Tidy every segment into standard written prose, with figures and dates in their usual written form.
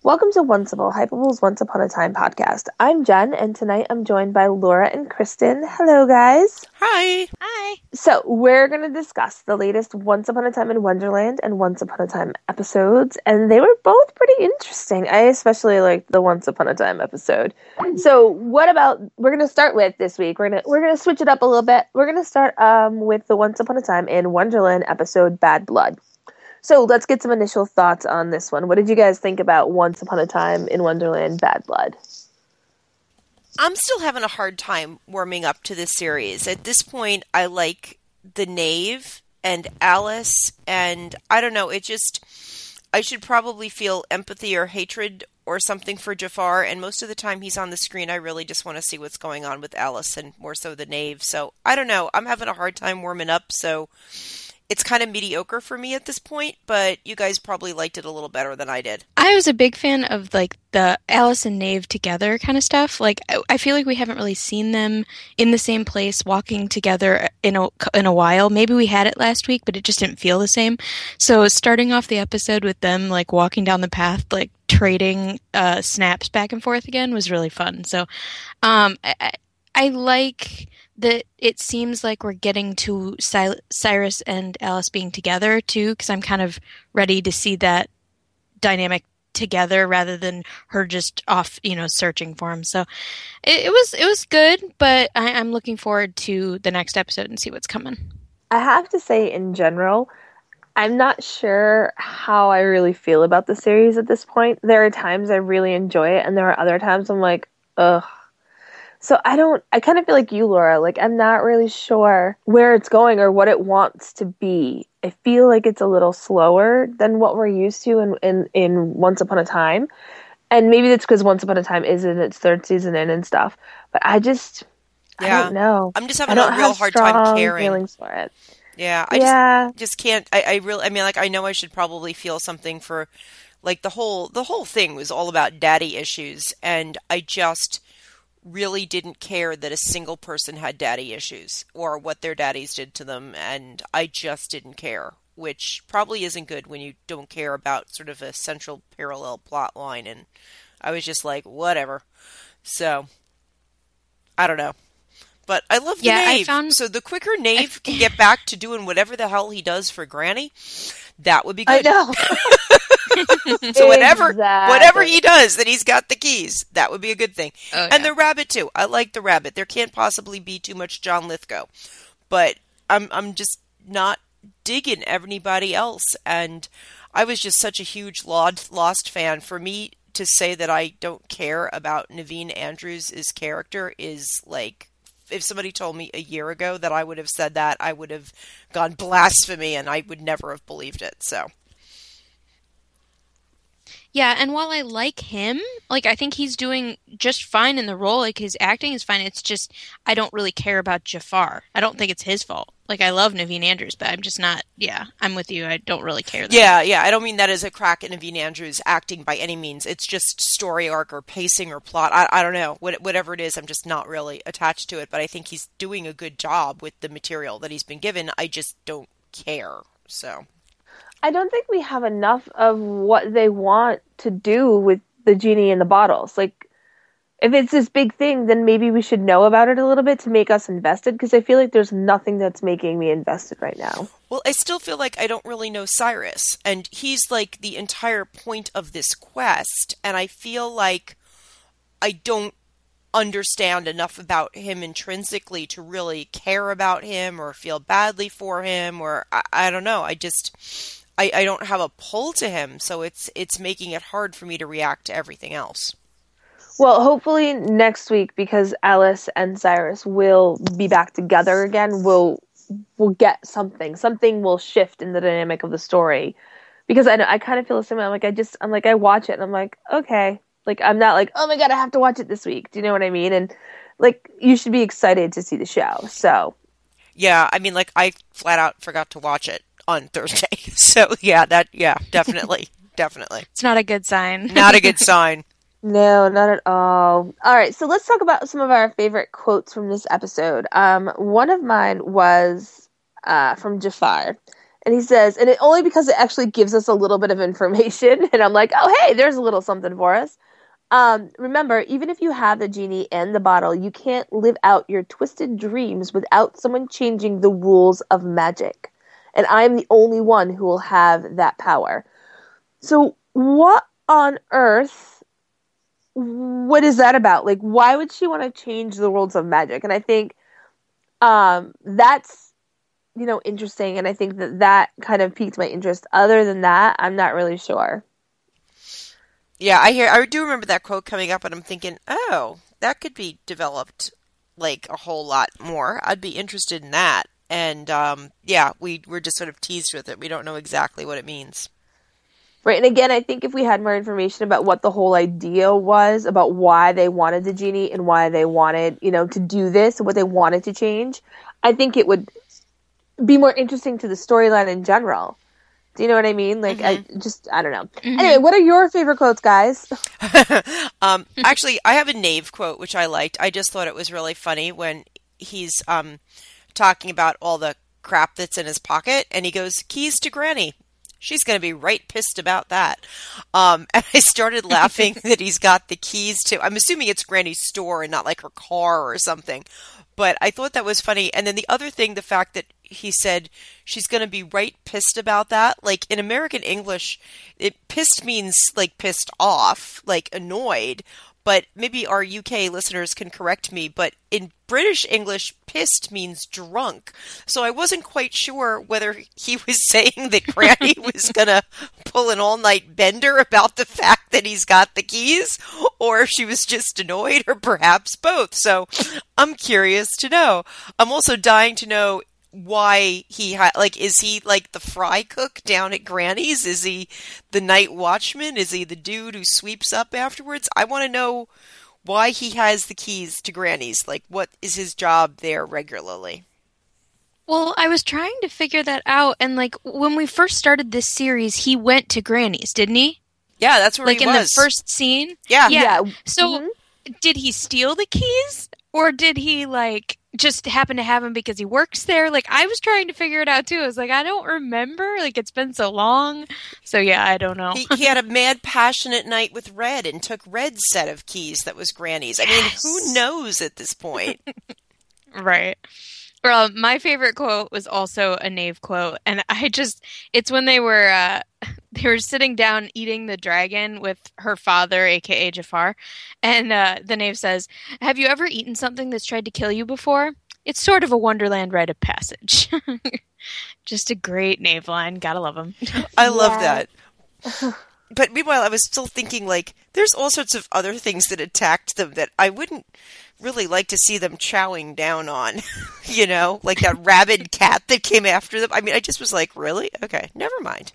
Welcome to Onceable, Hypable's Once Upon a Time podcast. I'm Jen, and tonight I'm joined by Laura and Kristen. Hello, guys. Hi. Hi. So, we're going to discuss the latest Once Upon a Time in Wonderland and Once Upon a Time episodes, and they were both pretty interesting. I especially liked the Once Upon a Time episode. So, we're going to start with this week, we're going to switch it up a little bit. We're going to start with the Once Upon a Time in Wonderland episode, Bad Blood. So let's get some initial thoughts on this one. What did you guys think about Once Upon a Time in Wonderland, Bad Blood? I'm still having a hard time warming up to this series. At this point, I like the Knave and Alice, and I don't know, I should probably feel empathy or hatred or something for Jafar, and most of the time he's on the screen, I really just want to see what's going on with Alice and more so the Knave. So, I don't know, I'm having a hard time warming up, so it's kind of mediocre for me at this point, but you guys probably liked it a little better than I did. I was a big fan of like the Alice and Knave together kind of stuff. Like I feel like we haven't really seen them in the same place walking together in a while. Maybe we had it last week, but it just didn't feel the same. So starting off the episode with them like walking down the path, like trading snaps back and forth again was really fun. So I like that it seems like we're getting to Cyrus and Alice being together too, because I'm kind of ready to see that dynamic together rather than her just off, searching for him. So it was good, but I'm looking forward to the next episode and see what's coming. I have to say, in general, I'm not sure how I really feel about the series at this point. There are times I really enjoy it, and there are other times I'm like, ugh. So I kind of feel like you, Laura, like I'm not really sure where it's going or what it wants to be. I feel like it's a little slower than what we're used to in Once Upon a Time. And maybe that's because Once Upon a Time is in its third season and stuff. But I don't know. I'm just having a real hard time caring. Feelings for it. Yeah, I just can't. I know I should probably feel something for, like the whole thing was all about daddy issues, and I just really didn't care that a single person had daddy issues or what their daddies did to them, and I just didn't care, which probably isn't good when you don't care about sort of a central parallel plot line, and I was just like, whatever. So, I don't know. But I love the Knave. So the quicker Knave can get back to doing whatever the hell he does for Granny, that would be good. I know. So whatever he does, that he's got the keys. That would be a good thing. Oh, and the rabbit too. I like the rabbit. There can't possibly be too much John Lithgow, but I'm just not digging anybody else. And I was just such a huge Lost fan. For me to say that I don't care about Naveen Andrews' character is like, if somebody told me a year ago that I would have said that, I would have gone blasphemy, and I would never have believed it. So. Yeah, and while I like him, like I think he's doing just fine in the role, like his acting is fine, it's just I don't really care about Jafar. I don't think it's his fault. Like I love Naveen Andrews, but I'm just not, I'm with you. I don't really care. Yeah, I don't mean that as a crack at Naveen Andrews acting by any means. It's just story arc or pacing or plot. I don't know. Whatever it is, I'm just not really attached to it, but I think he's doing a good job with the material that he's been given. I just don't care, so. I don't think we have enough of what they want to do with the genie in the bottles. Like, if it's this big thing, then maybe we should know about it a little bit to make us invested, because I feel like there's nothing that's making me invested right now. Well, I still feel like I don't really know Cyrus, and he's like the entire point of this quest, and I feel like I don't understand enough about him intrinsically to really care about him or feel badly for him, or I don't know. I don't have a pull to him, so it's making it hard for me to react to everything else. Well, hopefully next week, because Alice and Cyrus will be back together again, we'll get something. Something will shift in the dynamic of the story. Because I kind of feel the same way. I watch it and I'm like, okay. Like, I'm not like, oh my god, I have to watch it this week. Do you know what I mean? And, like, you should be excited to see the show, so. Yeah, I mean, like, I flat out forgot to watch it on Thursday. So, definitely. Definitely. It's not a good sign. Not a good sign. No, not at all. All right, so let's talk about some of our favorite quotes from this episode. One of mine was from Jafar, And he says, and it only because it actually gives us a little bit of information. And I'm like, oh, hey, there's a little something for us. Remember, even if you have the genie and the bottle, you can't live out your twisted dreams without someone changing the rules of magic. And I'm the only one who will have that power. So what on earth, what is that about? Like, why would she want to change the rules of magic? And I think that's, interesting. And I think that kind of piqued my interest. Other than that, I'm not really sure. Yeah, I do remember that quote coming up, and I'm thinking, oh, that could be developed like a whole lot more. I'd be interested in that. And we're just sort of teased with it. We don't know exactly what it means. Right, and again, I think if we had more information about what the whole idea was, about why they wanted the genie and why they wanted, to do this, what they wanted to change, I think it would be more interesting to the storyline in general. Do you know what I mean? Like, Mm-hmm. I don't know. Mm-hmm. Anyway, what are your favorite quotes, guys? Actually, I have a Knave quote, which I liked. I just thought it was really funny when he's talking about all the crap that's in his pocket, and he goes, keys to Granny. She's going to be right pissed about that. And I started laughing that he's got the keys to, I'm assuming it's Granny's store and not like her car or something. But I thought that was funny. And then the other thing, the fact that he said she's going to be right pissed about that. Like in American English, pissed means like pissed off, like annoyed. But maybe our UK listeners can correct me. But in British English, pissed means drunk. So I wasn't quite sure whether he was saying that Granny was going to pull an all-night bender about the fact that he's got the keys, or if she was just annoyed, or perhaps both. So I'm curious to know. I'm also dying to know why is he like the fry cook down at Granny's? Is he the night watchman? Is he the dude who sweeps up afterwards? I want to know why he has the keys to Granny's. Like, what is his job there regularly? Well, I was trying to figure that out, and like when we first started this series, he went to Granny's, didn't he? Yeah, that's where he was. Like in the first scene? Yeah. So, did he steal the keys? Or did he, like, just happen to have them because he works there? Like, I was trying to figure it out, too. I was like, I don't remember. Like, it's been so long. So, yeah, I don't know. He had a mad, passionate night with Red and took Red's set of keys that was Granny's. I mean, who knows at this point? Right. Well, my favorite quote was also a Knave quote. And it's when they were sitting down eating the dragon with her father, a.k.a. Jafar. And the Knave says, have you ever eaten something that's tried to kill you before? It's sort of a Wonderland rite of passage. Just a great Knave line. Gotta love him. I love that. But meanwhile, I was still thinking, like, there's all sorts of other things that attacked them that I wouldn't really like to see them chowing down on, like that rabid cat that came after them. I mean, I just was like, really? Okay, never mind.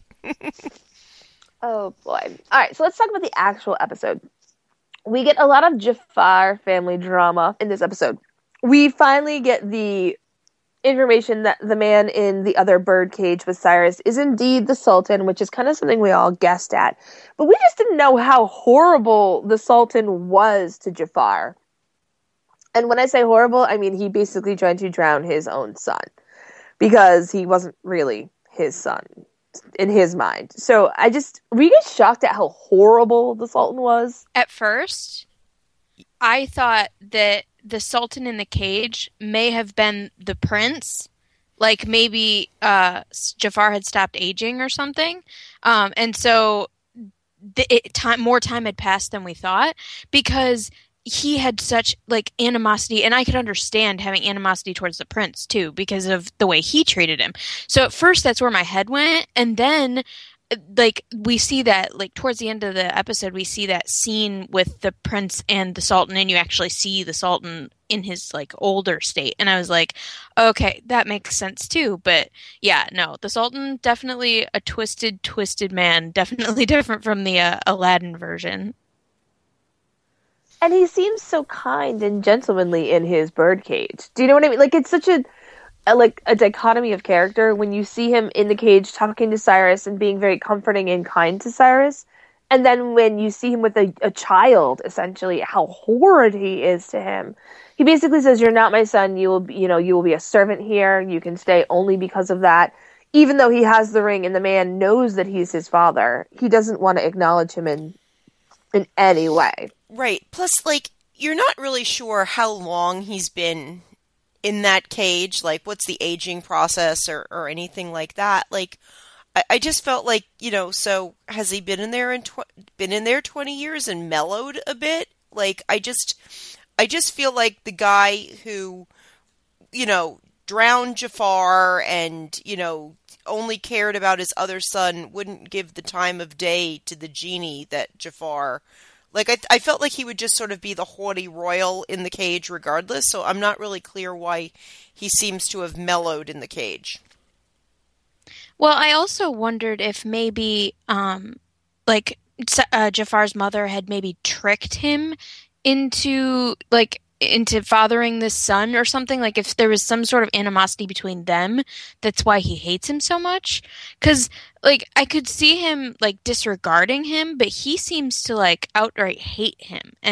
Oh, boy. All right, so let's talk about the actual episode. We get a lot of Jafar family drama in this episode. We finally get the information that the man in the other bird cage with Cyrus is indeed the Sultan, which is kind of something we all guessed at. But we just didn't know how horrible the Sultan was to Jafar. And when I say horrible, I mean he basically tried to drown his own son because he wasn't really his son in his mind. So were you guys shocked at how horrible the Sultan was? At first, I thought that the Sultan in the cage may have been the prince. Like maybe Jafar had stopped aging or something. And so more time had passed than we thought because he had such like animosity, and I could understand having animosity towards the prince too because of the way he treated him. So at first that's where my head went, and then like we see that like towards the end of the episode we see that scene with the prince and the Sultan, and you actually see the Sultan in his like older state, and I was like, okay, that makes sense too. But yeah, no, the Sultan definitely a twisted man, definitely different from the Aladdin version. And he seems so kind and gentlemanly in his birdcage. Do you know what I mean? Like, it's such a dichotomy of character when you see him in the cage talking to Cyrus and being very comforting and kind to Cyrus. And then when you see him with a child, essentially, how horrid he is to him. He basically says, you're not my son. You will be a servant here. You can stay only because of that. even though he has the ring and the man knows that he's his father, he doesn't want to acknowledge him in any way. Right. Plus, like, you're not really sure how long he's been in that cage. Like, what's the aging process or anything like that. Like, I just felt like, so has he been in there been in there 20 years and mellowed a bit? Like, I just feel like the guy who, drowned Jafar and, only cared about his other son wouldn't give the time of day to the genie that Jafar, like, I felt like he would just sort of be the haughty royal in the cage regardless. So I'm not really clear why he seems to have mellowed in the cage. Well, I also wondered if maybe, Jafar's mother had maybe tricked him into fathering this son or something. Like, if there was some sort of animosity between them, that's why he hates him so much. Because, like, I could see him, like, disregarding him, but he seems to, like, outright hate him. And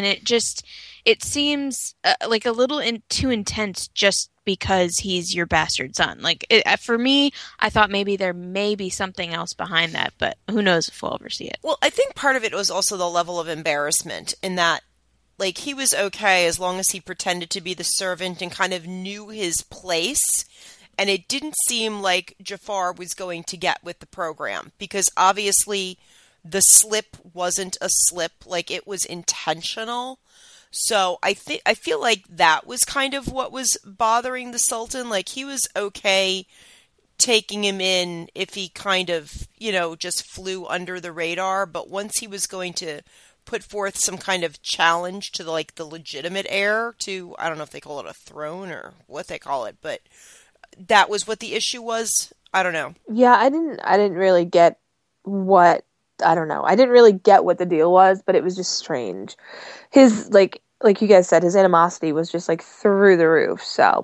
it seems like a little too intense just because he's your bastard son. Like, for me, I thought maybe there may be something else behind that, but who knows if we'll ever see it. Well, I think part of it was also the level of embarrassment in that, like, he was okay as long as he pretended to be the servant and kind of knew his place. And it didn't seem like Jafar was going to get with the program because obviously the slip wasn't a slip, like it was intentional. So I feel like that was kind of what was bothering the Sultan. Like, he was okay taking him in if he kind of, just flew under the radar. But once he was going to put forth some kind of challenge to the legitimate heir to, I don't know if they call it a throne or what they call it, but that was what the issue was. I don't know. Yeah, I didn't really get what, I don't know. I didn't really get what the deal was, but it was just strange. His, like you guys said, his animosity was just like through the roof. So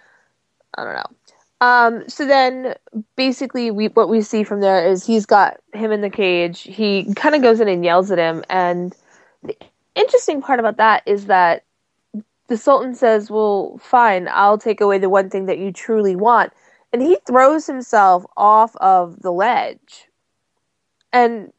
I don't know. So then basically what we see from there is he's got him in the cage. He kind of goes in and yells at him. And the interesting part about that is that the Sultan says, well, fine, I'll take away the one thing that you truly want. And he throws himself off of the ledge. And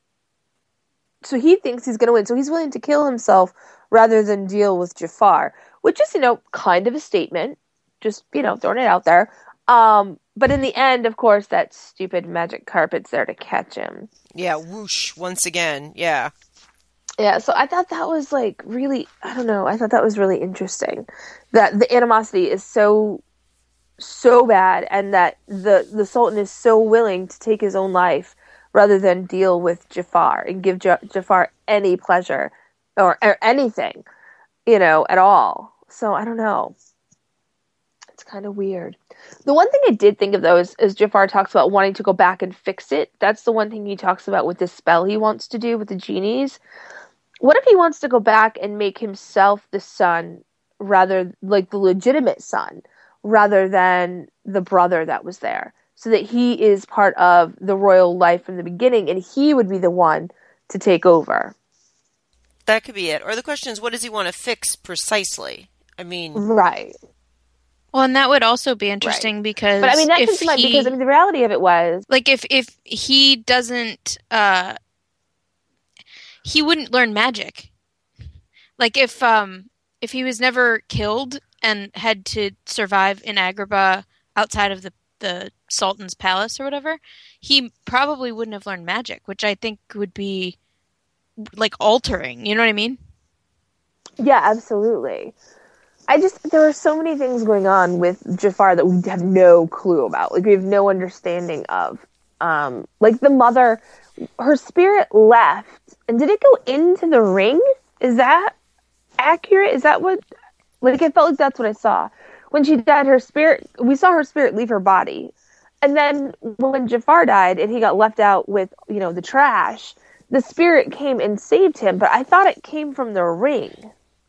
so he thinks he's going to win. So he's willing to kill himself rather than deal with Jafar, which is, kind of a statement. Just, throwing it out there. But in the end, of course, that stupid magic carpet's there to catch him. Yeah, whoosh, once again, yeah. Yeah, so I thought that was, really, I don't know, I thought that was really interesting. That the animosity is so bad, and that the Sultan is so willing to take his own life rather than deal with Jafar and give Jafar any pleasure or anything, at all. So, I don't know. It's kind of weird. The one thing I did think of, though, is Jafar talks about wanting to go back and fix it. That's the one thing he talks about with this spell he wants to do with the genies. What if he wants to go back and make himself the son, rather, like the legitimate son, rather than the brother that was there? So that he is part of the royal life from the beginning, and he would be the one to take over. That could be it. Or the question is, what does he want to fix precisely? I mean... Right. Well, and that would also be interesting because... But, that comes to mind because, the reality of it was... Like, if he doesn't... he wouldn't learn magic. Like, if he was never killed and had to survive in Agrabah outside of the Sultan's palace or whatever, he probably wouldn't have learned magic, which I think would be, like, altering. You know what I mean? Yeah, absolutely. There are so many things going on with Jafar that we have no clue about. Like, we have no understanding of. Like, the mother, her spirit left, and did it go into the ring? Is that accurate? Is that what, like, I felt like that's what I saw. When she died, we saw her spirit leave her body. And then when Jafar died and he got left out with, the trash, the spirit came and saved him, but I thought it came from the ring.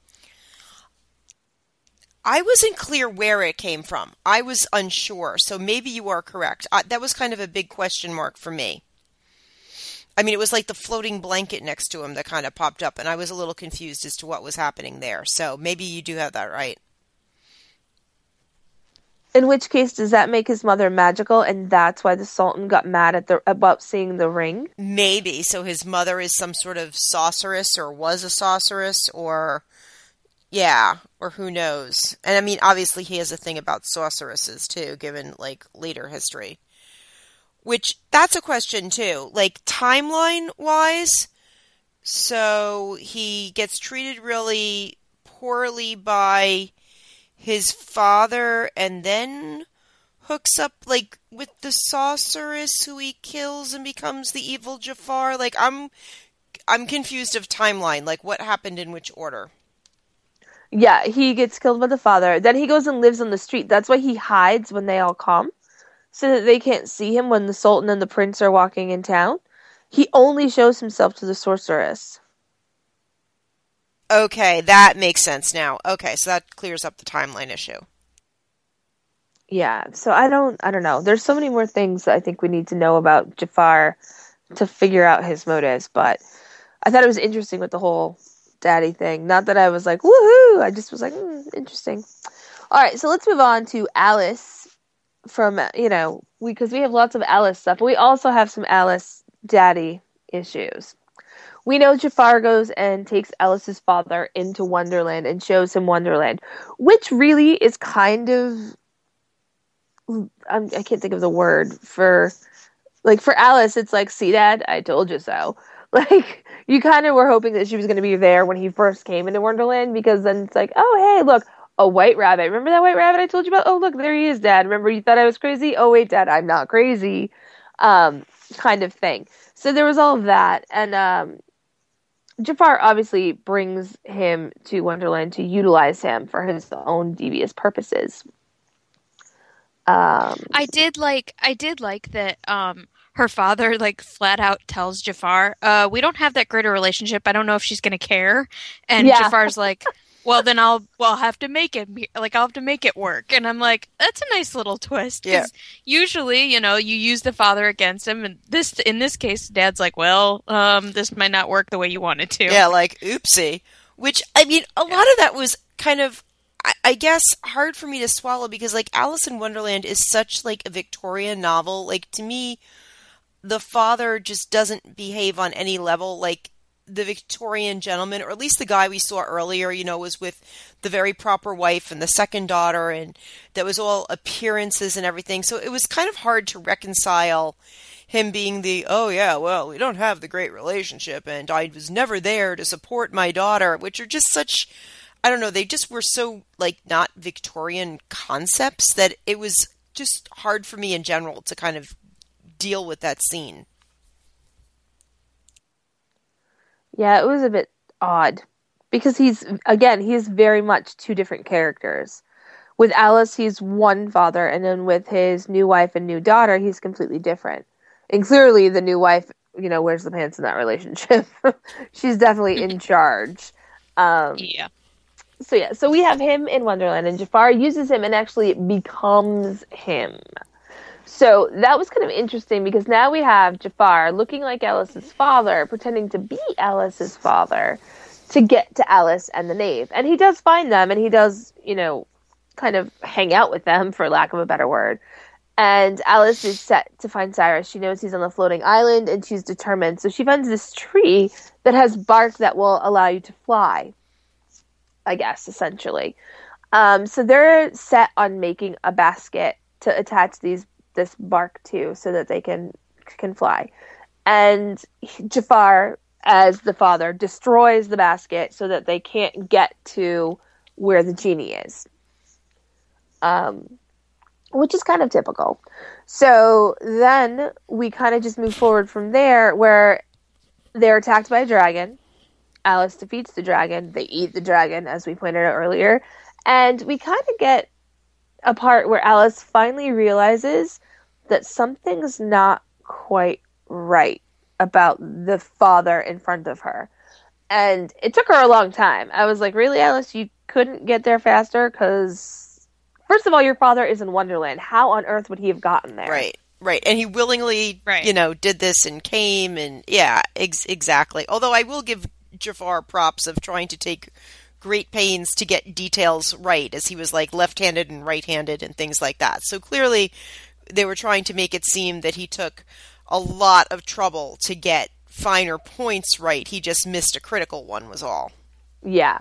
I wasn't clear where it came from. I was unsure, so maybe you are correct. That was kind of a big question mark for me. I mean, it was like the floating blanket next to him that kind of popped up, and I was a little confused as to what was happening there. So maybe you do have that right. In which case, does that make his mother magical, and that's why the Sultan got mad about seeing the ring? Maybe. So his mother is some sort of sorceress, or was a sorceress, or yeah, or who knows. And I mean, obviously he has a thing about sorceresses too, given like later history. Which, that's a question too. Like, timeline-wise, so he gets treated really poorly by his father and then hooks up, like, with the sorceress who he kills and becomes the evil Jafar. Like, I'm confused of timeline. Like, what happened in which order? Yeah, he gets killed by the father. Then he goes and lives on the street. That's why he hides when they all come, so that they can't see him when the Sultan and the prince are walking in town. He only shows himself to the sorceress. Okay, that makes sense now. Okay, so that clears up the timeline issue. Yeah, so I don't know. There's so many more things that I think we need to know about Jafar to figure out his motives, but I thought it was interesting with the whole daddy thing. Not that I was like, woohoo! I just was like, interesting. All right, so let's move on to Alice from, because we have lots of Alice stuff, but we also have some Alice daddy issues. We know Jafar goes and takes Alice's father into Wonderland and shows him Wonderland, which really is kind of, I can't think of the word for Alice, it's like, see, Dad, I told you so. Like, you kind of were hoping that she was going to be there when he first came into Wonderland, because then it's like, oh, hey, look, a white rabbit. Remember that white rabbit I told you about? Oh, look, there he is, Dad. Remember you thought I was crazy? Oh, wait, Dad, I'm not crazy. Kind of thing. So there was all of that. And Jafar obviously brings him to Wonderland to utilize him for his own devious purposes. I did like that her father like flat out tells Jafar, we don't have that great a relationship. I don't know if she's gonna care. And yeah. Jafar's like, well then I'll have to make it I'll have to make it work. And I'm like, that's a nice little twist. Yeah. Usually, you use the father against him, and in this case, Dad's like, well, this might not work the way you want it to. Yeah, like oopsie. Which, I mean, a lot of that was kind of, I guess, hard for me to swallow, because, like, Alice in Wonderland is such, like, a Victorian novel. Like, to me, the father just doesn't behave on any level like the Victorian gentleman, or at least the guy we saw earlier, was with the very proper wife and the second daughter, and that was all appearances and everything. So it was kind of hard to reconcile him being the, oh yeah, well, we don't have the great relationship, and I was never there to support my daughter, which are just such, I don't know, they just were so, like, not Victorian concepts that it was just hard for me in general to kind of deal with that scene. Yeah, it was a bit odd, because he's very much two different characters. With Alice, he's one father, and then with his new wife and new daughter, he's completely different. And clearly the new wife, wears the pants in that relationship. She's definitely in charge. Yeah. So we have him in Wonderland, and Jafar uses him and actually becomes him. So that was kind of interesting, because now we have Jafar looking like Alice's father, pretending to be Alice's father to get to Alice and the Knave. And he does find them, and he does, kind of hang out with them, for lack of a better word. And Alice is set to find Cyrus. She knows he's on the floating island, and she's determined. So she finds this tree that has bark that will allow you to fly, I guess, essentially. So they're set on making a basket to attach this bark to, so that they can fly. And Jafar, as the father, destroys the basket so that they can't get to where the genie is. Which is kind of typical. So then we kind of just move forward from there, where they're attacked by a dragon. Alice defeats the dragon. They eat the dragon, as we pointed out earlier. And we kind of get a part where Alice finally realizes that something's not quite right about the father in front of her. And it took her a long time. I was like, really, Alice? You couldn't get there faster? Because, first of all, your father is in Wonderland. How on earth would he have gotten there? Right. And he willingly, did this and came, and yeah, exactly. Although I will give Jafar props of trying to take great pains to get details right, as he was like left-handed and right-handed and things like that. So clearly they were trying to make it seem that he took a lot of trouble to get finer points right. He just missed a critical one was all. Yeah.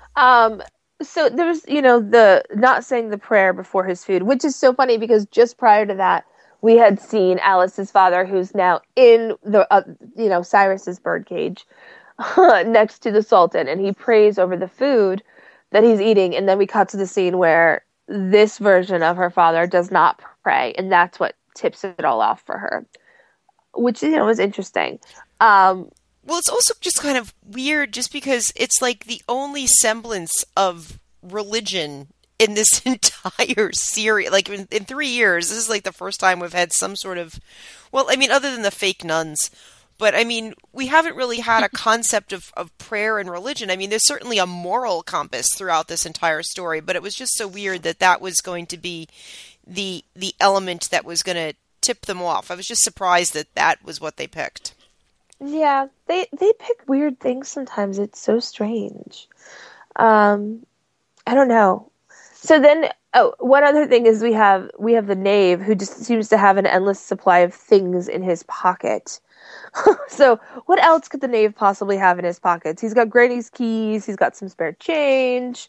So there was, the not saying the prayer before his food, which is so funny because just prior to that, we had seen Alice's father, who's now in the, Cyrus's birdcage next to the Sultan, and he prays over the food that he's eating. And then we cut to the scene where this version of her father does not pray, and that's what tips it all off for her, which, was interesting. Well, it's also just kind of weird just because it's like the only semblance of religion in this entire series. Like in 3 years, this is like the first time we've had some sort of, well, I mean, other than the fake nuns, but I mean, we haven't really had a concept of prayer and religion. I mean, there's certainly a moral compass throughout this entire story, but it was just so weird that was going to be the element that was going to tip them off. I was just surprised that was what they picked. Yeah, they pick weird things sometimes. It's so strange. I don't know. So then, one other thing is we have the knave who just seems to have an endless supply of things in his pocket. So what else could the knave possibly have in his pockets? He's got Granny's keys. He's got some spare change.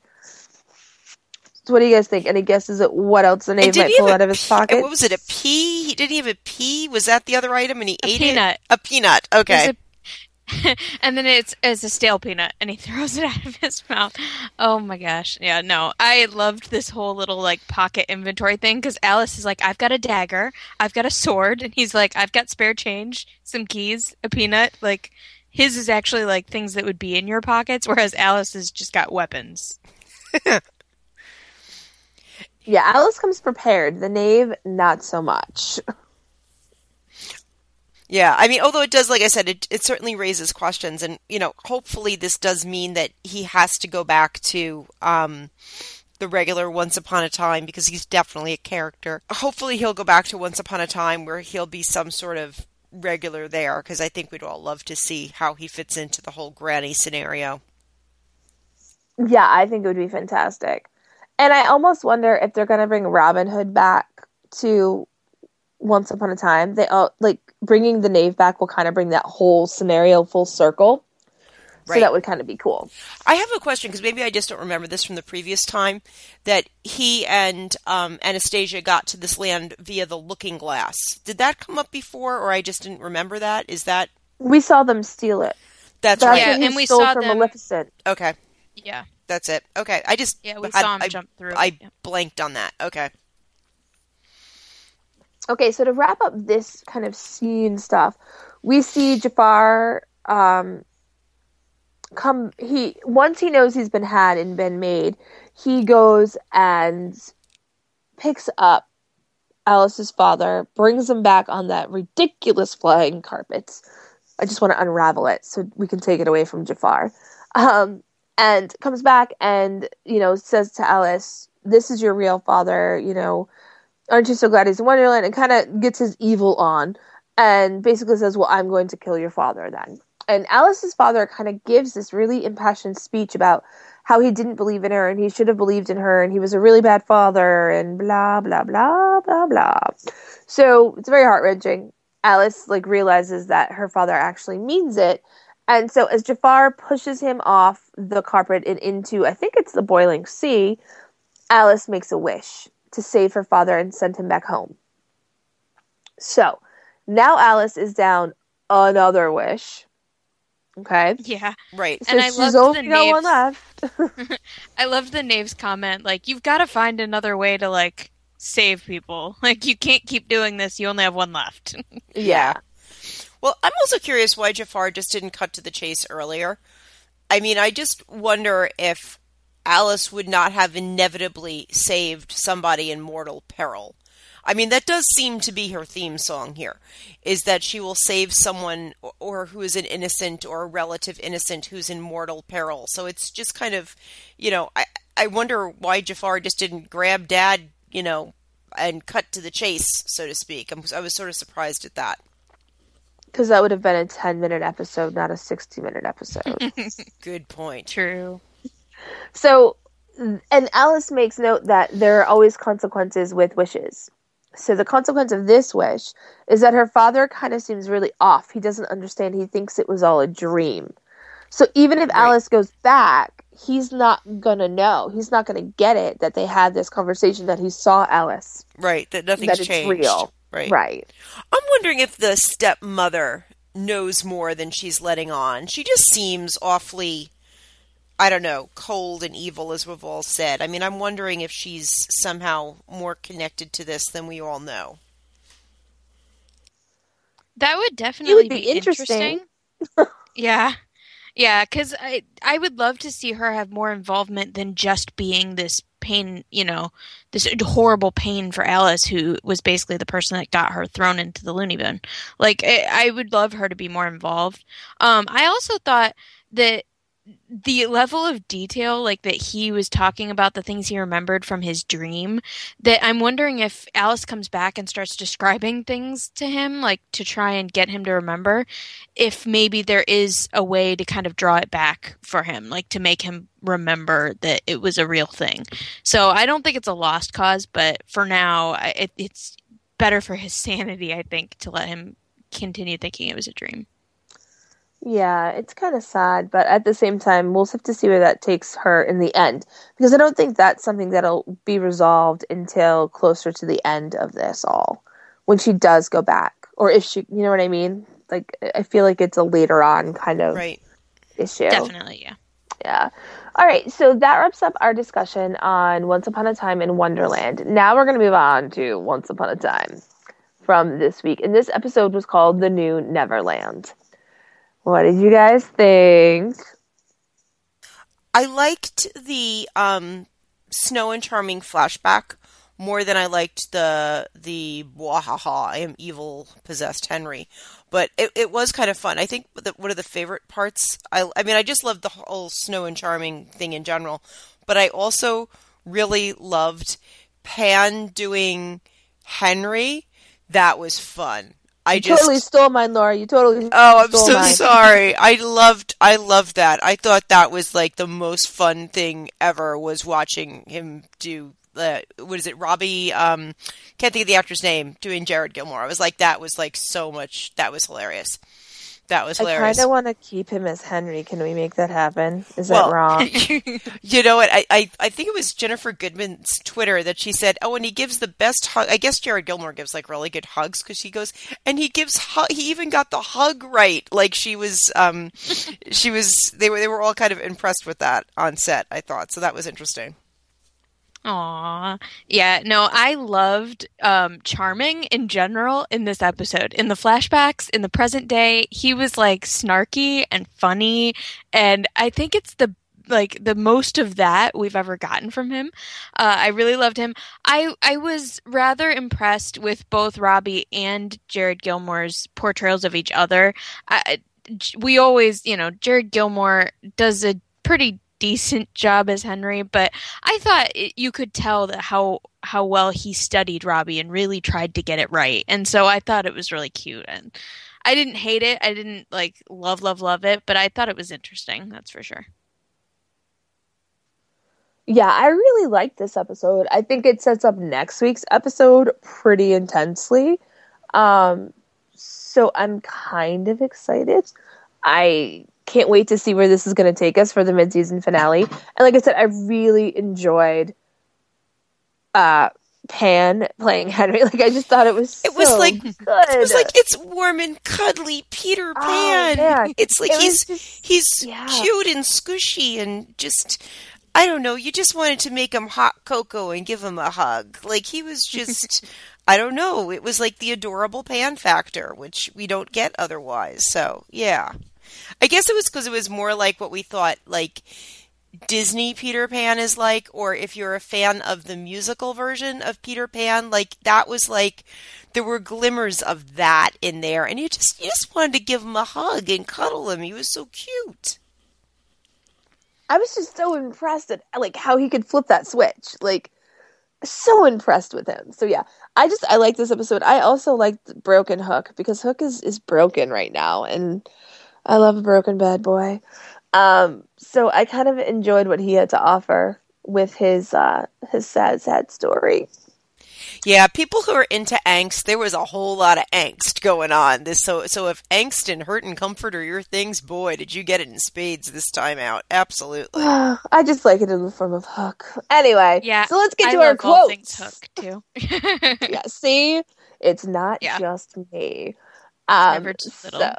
So what do you guys think? Any guesses at what else the knave might pull out of his pocket? What was it? A pea? Did he have a pea? Was that the other item? And he ate peanut. it? A peanut. Okay. And then it's a stale peanut, and he throws it out of his mouth. Oh my gosh. Yeah, no. I loved this whole little, like, pocket inventory thing, because Alice is like, I've got a dagger, I've got a sword, and he's like, I've got spare change, some keys, a peanut. Like, his is actually, like, things that would be in your pockets, whereas Alice has just got weapons. Yeah, Alice comes prepared. The knave, not so much. Yeah, I mean, although it does, like I said, it certainly raises questions, and, hopefully this does mean that he has to go back to the regular Once Upon a Time, because he's definitely a character. Hopefully he'll go back to Once Upon a Time where he'll be some sort of regular there, because I think we'd all love to see how he fits into the whole Granny scenario. Yeah, I think it would be fantastic. And I almost wonder if they're going to bring Robin Hood back to Once Upon a Time. They bringing the knave back will kind of bring that whole scenario full circle. So right. That would kind of be cool. I have a question, because maybe I just don't remember this from the previous time, that he and Anastasia got to this land via the Looking Glass. Did that come up before, or I just didn't remember that? Is that... We saw them steal it. That's right. Yeah, and we saw from Maleficent. Okay. Yeah. That's it. Okay. We saw him jump through. I blanked on that. Okay. Okay, so to wrap up this kind of scene stuff, we see Jafar once he knows he's been had and been made, he goes and picks up Alice's father, brings him back on that ridiculous flying carpet. I just want to unravel it so we can take it away from Jafar. And comes back and, says to Alice, this is your real father, aren't you so glad he's in Wonderland? And kind of gets his evil on and basically says, well, I'm going to kill your father then. And Alice's father kind of gives this really impassioned speech about how he didn't believe in her and he should have believed in her and he was a really bad father and blah, blah, blah, blah, blah. So it's very heart-wrenching. Alice, realizes that her father actually means it. And so as Jafar pushes him off the carpet and into, I think it's the boiling sea, Alice makes a wish to save her father and send him back home. So now Alice is down another wish. Okay. Yeah. Right. So and I she's loved the no one left. I loved the knave's comment, you've got to find another way to, save people. You can't keep doing this. You only have one left. Yeah. Well, I'm also curious why Jafar just didn't cut to the chase earlier. I mean, I just wonder if Alice would not have inevitably saved somebody in mortal peril. I mean, that does seem to be her theme song here, is that she will save someone or who is an innocent or a relative innocent who's in mortal peril. So it's just kind of, I wonder why Jafar just didn't grab Dad, and cut to the chase, so to speak. I was sort of surprised at that. Because that would have been a 10-minute episode, not a 60-minute episode. Good point. True. So, and Alice makes note that there are always consequences with wishes. So the consequence of this wish is that her father kind of seems really off. He doesn't understand. He thinks it was all a dream. So even if Right. Alice goes back, he's not gonna know. He's not gonna get it that they had this conversation, that he saw Alice, Right. That nothing's that it's changed. real. Right. Right. I'm wondering if the stepmother knows more than she's letting on. She just seems awfully, I don't know, cold and evil, as we've all said. I mean, I'm wondering if she's somehow more connected to this than we all know. That would It definitely would be be interesting. Yeah. Yeah, because I would love to see her have more involvement than just being this pain, this horrible pain for Alice, who was basically the person that got her thrown into the loony bin. Like, I would love her to be more involved. I also thought that the level of detail, like that he was talking about the things he remembered from his dream, that I'm wondering if Alice comes back and starts describing things to him, like to try and get him to remember, if maybe there is a way to kind of draw it back for him, like to make him remember that it was a real thing. So I don't think it's a lost cause, but for now, it's better for his sanity, I think, to let him continue thinking it was a dream. Yeah, it's kind of sad, but at the same time, we'll have to see where that takes her in the end. Because I don't think that's something that'll be resolved until closer to the end of this all. When she does go back. Or if she, you know what I mean? Like, I feel like it's a later on kind of Right. issue. Definitely, yeah. Yeah. All right, so that wraps up our discussion on Once Upon a Time in Wonderland. Now we're going to move on to Once Upon a Time from this week. And this episode was called The New Neverland. What did you guys think? I liked the Snow and Charming flashback more than I liked the wahaha, I am evil possessed Henry. But it was kind of fun. I think one of the favorite parts, I mean, I just loved the whole Snow and Charming thing in general, but I also really loved Pan doing Henry. That was fun. You totally stole mine, Laura. You totally Oh, I'm stole so mine. sorry. I loved that. I thought that was like the most fun thing ever, was watching him do what is it, Robbie, can't think of the actor's name, doing Jared Gilmore. I was like, that was like so much, that was hilarious. That was I hilarious. kind of want to keep him as Henry. Can we make that happen? Is that wrong? You know what? I think it was Jennifer Goodman's Twitter that she said, "Oh, and he gives the best hug." I guess Jared Gilmore gives like really good hugs, because he goes and he gives he even got the hug right. Like she was they were all kind of impressed with that on set, I thought. So that was interesting. Aw. Yeah, no, I loved Charming in general in this episode. In the flashbacks, in the present day, he was like snarky and funny, and I think it's the most of that we've ever gotten from him. I really loved him. I was rather impressed with both Robbie and Jared Gilmore's portrayals of each other. We always, Jared Gilmore does a pretty decent job as Henry, but I thought you could tell that how well he studied Robbie and really tried to get it right. And so I thought it was really cute, and I didn't hate it. I didn't like love it, but I thought it was interesting. That's for sure. Yeah, I really liked this episode. I think it sets up next week's episode pretty intensely. So I'm kind of excited. I can't wait to see where this is going to take us for the mid-season finale. And like I said, I really enjoyed Pan playing Henry. Like, I just thought it was so like good. It was like, it's warm and cuddly Peter Pan. Man. It's like he's yeah. cute and squishy and just, I don't know, you just wanted to make him hot cocoa and give him a hug. Like, he was just I don't know, it was like the adorable Pan factor, which we don't get otherwise. So yeah, I guess it was because it was more like what we thought like Disney Peter Pan is like, or if you're a fan of the musical version of Peter Pan, like that was like, there were glimmers of that in there, and you just wanted to give him a hug and cuddle him. He was so cute. I was just so impressed at like how he could flip that switch. Like, so impressed with him. So yeah, I like this episode. I also liked Broken Hook, because Hook is broken right now, and I love a broken bad boy. So I kind of enjoyed what he had to offer with his sad story. Yeah, people who are into angst, there was a whole lot of angst going on. So if angst and hurt and comfort are your things, boy, did you get it in spades this time out. Absolutely. I just like it in the form of Hook. Anyway, Yeah, so let's get to I our love all quotes. things Hook too. Yeah, see, it's not Yeah. just me. Never too little.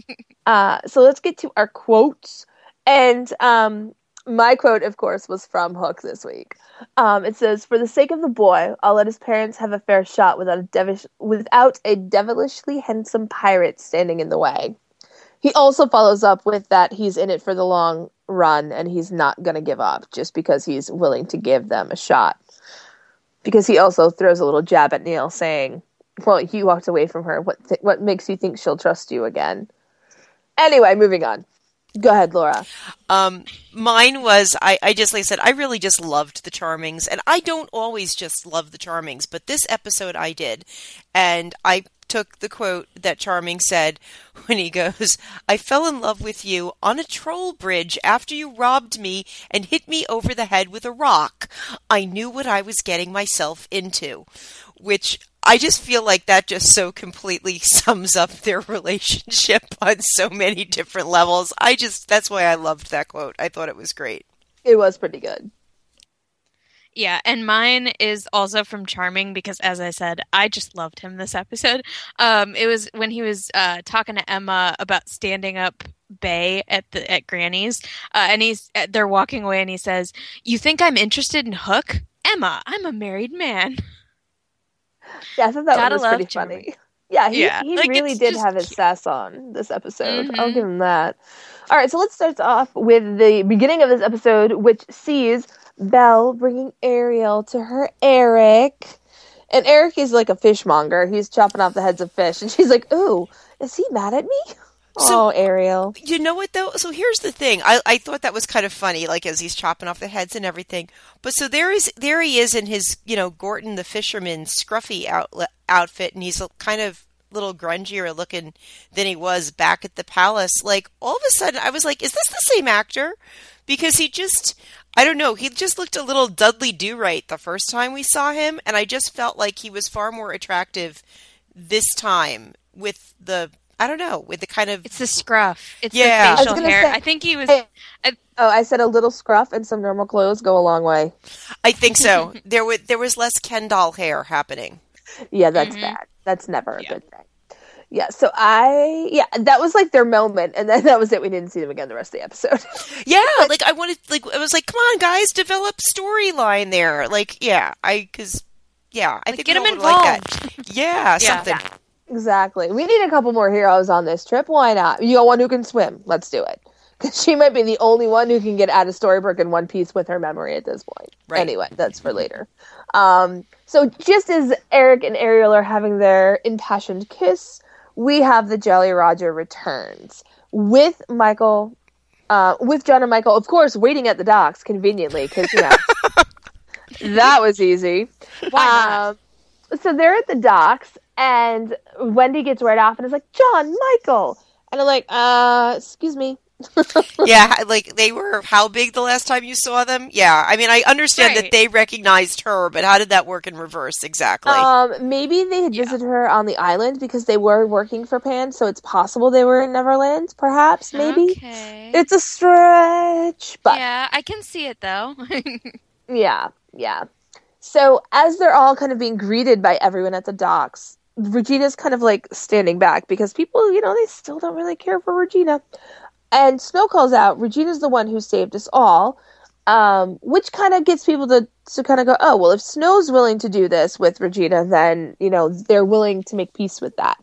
So let's get to our quotes. And my quote, of course, was from Hook this week. It says, "For the sake of the boy, I'll let his parents have a fair shot without a devilishly handsome pirate standing in the way." He also follows up with that he's in it for the long run and he's not going to give up just because he's willing to give them a shot. Because he also throws a little jab at Neil saying, well, you walked away from her. What makes you think she'll trust you again? Anyway, moving on. Go ahead, Laura. Mine was, I just, like I said, I really just loved the Charmings. And I don't always just love the Charmings, but this episode I did. And I took the quote that Charming said when he goes, "I fell in love with you on a troll bridge after you robbed me and hit me over the head with a rock. I knew what I was getting myself into," which I just feel like that just so completely sums up their relationship on so many different levels. That's why I loved that quote. I thought it was great. It was pretty good. Yeah, and mine is also from Charming because, as I said, I just loved him this episode. It was when he was talking to Emma about standing up Bay at Granny's, and they're walking away, and he says, "You think I'm interested in Hook? Emma, I'm a married man." Yeah, I thought that was pretty Charming. funny. Yeah, he like, really it's did just have his cute. sass on this episode. Mhm. I'll give him that. All right, so let's start off with the beginning of this episode, which sees Belle bringing Ariel to her Eric. And Eric is like a fishmonger. He's chopping off the heads of fish. And she's like, "Ooh, is he mad at me?" Oh, Ariel. You know what, though? So here's the thing. I thought that was kind of funny, like as he's chopping off the heads and everything. But so there he is in his, Gorton the fisherman scruffy outfit, and he's kind of little grungier looking than he was back at the palace. Like, all of a sudden, I was like, is this the same actor? Because he just, I don't know, he just looked a little Dudley Do-Right the first time we saw him, and I just felt like he was far more attractive this time with the, I don't know, with the kind of... It's the scruff. It's Yeah. the I was facial gonna hair. say- I think he was... I said a little scruff and some normal clothes go a long way. I think so. There was less Ken doll hair happening. Yeah, that's bad. That's never a good thing. Yeah, so that was like their moment, and then that was it. We didn't see them again the rest of the episode. Yeah, like I was like, come on, guys, develop storyline there. Like, I think get we him all would like that. involved. Yeah, something. Exactly. We need a couple more heroes on this trip. Why not? You got one who can swim. Let's do it. Because she might be the only one who can get out of Storybrooke in one piece with her memory at this point. Right. Anyway, that's for later. So just as Eric and Ariel are having their impassioned kiss, we have the Jolly Roger returns with Michael, with John and Michael, of course, waiting at the docks conveniently because that was easy. Why not? So they're at the docks, and Wendy gets right off and is like, "John, Michael," and I'm like, "Excuse me." Yeah, like they were how big the last time you saw them? Yeah, I mean, I understand that Right. they recognized her, but how did that work in reverse exactly? Maybe they had visited her on the island because they were working for Pan, so it's possible they were in Neverland, perhaps, maybe. Okay. It's a stretch, but Yeah, I can see it, though. yeah. So as they're all kind of being greeted by everyone at the docks, Regina's kind of like standing back because people, they still don't really care for Regina. And Snow calls out, Regina's the one who saved us all, which kind of gets people to kind of go, oh, well, if Snow's willing to do this with Regina, then, they're willing to make peace with that.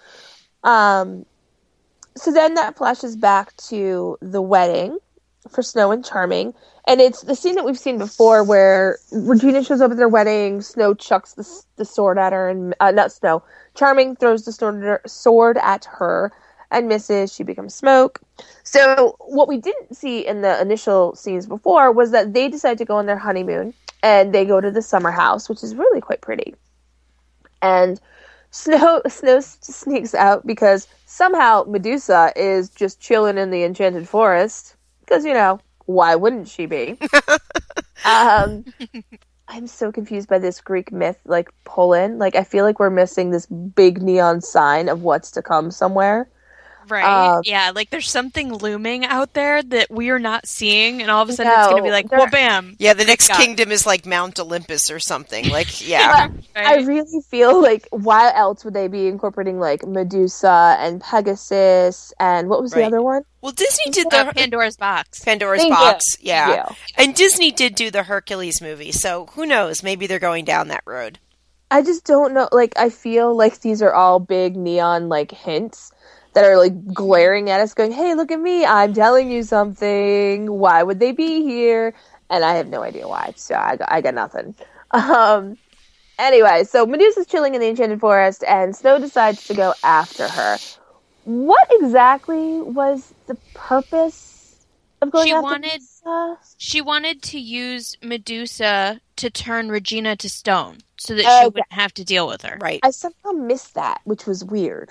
So then that flashes back to the wedding for Snow and Charming. And it's the scene that we've seen before where Regina shows up at their wedding, Snow chucks the sword at her, and not Snow, Charming throws the sword at her and misses. She becomes smoke. So what we didn't see in the initial scenes before was that they decide to go on their honeymoon, and they go to the summer house, which is really quite pretty. And Snow sneaks out because somehow Medusa is just chilling in the Enchanted Forest. because, why wouldn't she be? um, I'm so confused by this Greek myth, pull-in. I feel like we're missing this big neon sign of what's to come somewhere. Right. Yeah, there's something looming out there that we're not seeing, and all of a sudden it's going to be well, bam. Yeah, the next kingdom is Mount Olympus or something. Yeah. Right. I really feel why else would they be incorporating Medusa and Pegasus and what was the other one? Well, Disney did the Pandora's Box. Pandora's Box, yeah. And Disney did do the Hercules movie, so who knows? Maybe they're going down that road. I just don't know. I feel like these are all big neon hints that are glaring at us going, hey, look at me, I'm telling you something, why would they be here? And I have no idea why, so I got nothing. Anyway, so Medusa's chilling in the Enchanted Forest, and Snow decides to go after her. What exactly was the purpose of going after Medusa? She wanted to use Medusa to turn Regina to stone, so that she wouldn't have to deal with her. Right. I somehow missed that, which was weird.